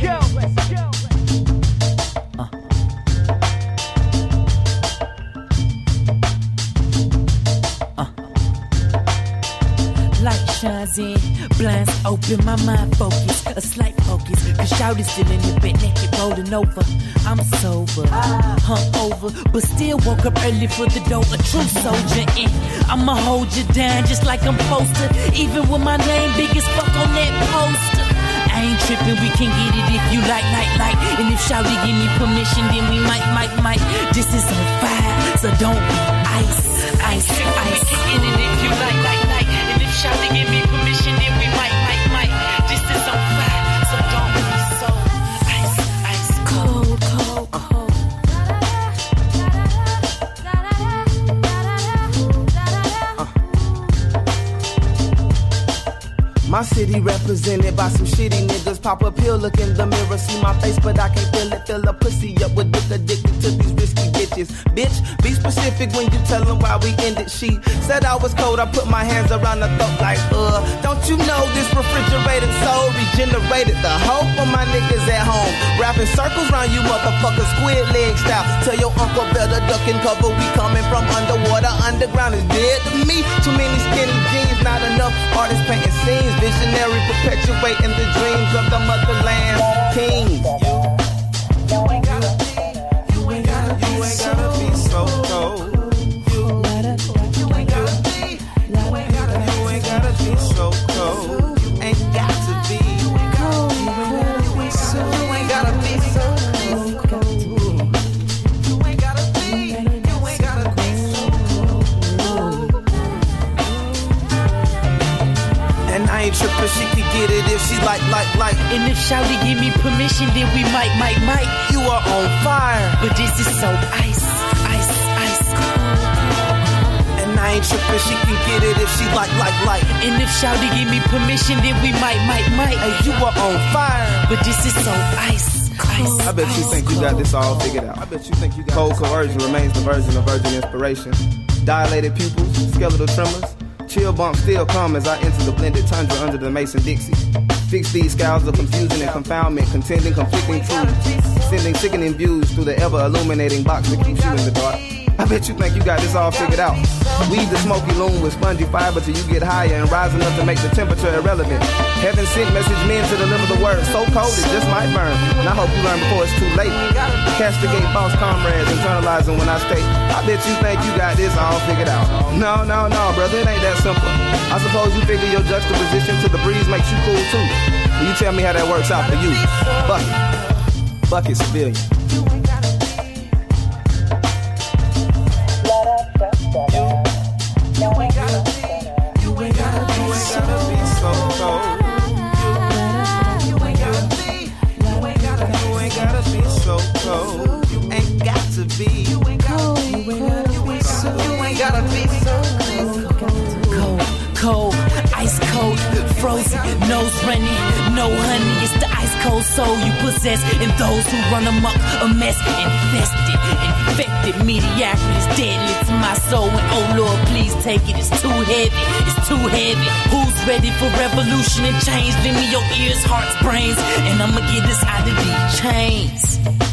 Light shines in, blinds open, my mind focus, a slight focus. Cause shouty's still in the bed, naked, rolling over. I'm sober, hungover, but still woke up early for the dough. A true soldier, and I'ma hold you down just like I'm supposed to. Even with my name big as fuck on that poster. I ain't tripping, we can get it if you like. And if shouty give me permission, then we might. This is on fire, so don't be ice. We can get it if you like. And if shouty give me permission, then we might. This is on fire, so don't be so ice, cold. My city represented by some shitty niggas. Pop a pill, look in the mirror, see my face, but I can't feel it. Fill a pussy up with dick, addicted to these risky bitches. Bitch, be specific when you tell them why we ended. She said I was cold, I put my hands around her throat like, don't you know this refrigerated soul regenerated the hope for my niggas at home. Wrapping circles round you motherfuckers, squid leg style. Tell your uncle better duck and cover, we coming from underwater. Underground is dead to me. Too many skinny jeans, not enough artists painting scenes. Visionary perpetuating the dreams of the motherland king. You ain't gotta be so cold. You ain't gotta be so cold. You ain't got to be cold. You ain't gotta be so cold. You ain't gotta be so cold. And I ain't trippin', she could get it if she like. And if shouty give me permission, then we might. You are on fire, but this is so ice cold. And I ain't trippin', she can get it if she like. And if shouty give me permission, then we might. Hey, you are on fire, but this is so ice cold. I bet you think you got this all figured out. I bet you think you got cold coercion remains the version of virgin inspiration. Dilated pupils, skeletal tremors. Chill bumps still come as I enter the blended tundra under the Mason-Dixie. Fix these scowls of confusion and confoundment, contending conflicting truths, sending sickening views through the ever-illuminating box that keeps you in the dark. I bet you think you got this all figured out. Weave the smoky loom with spongy fiber till you get higher and rise enough to make the temperature irrelevant. Heaven sent message men to deliver the word so cold it just might burn. And I hope you learn before it's too late. Castigate false comrades, internalizing when I state. I bet you think you got this all figured out. No, brother, it ain't that simple. I suppose you figure your juxtaposition to the breeze makes you cool too. Will you tell me how that works out for you? Bucket civilian. You ain't gotta be so cold. You ain't gotta be so cold. You ain't got to be cold. You ain't gotta be so cold, ice cold, frozen, nose running, no honey. It's the ice cold soul you possess, and those who run amok, a mess, infected mediocrity is deadly to my soul. And oh Lord, please take it. It's too heavy. Who's ready for revolution and change? Lend me your ears, hearts, brains, and I'ma get us out of these chains.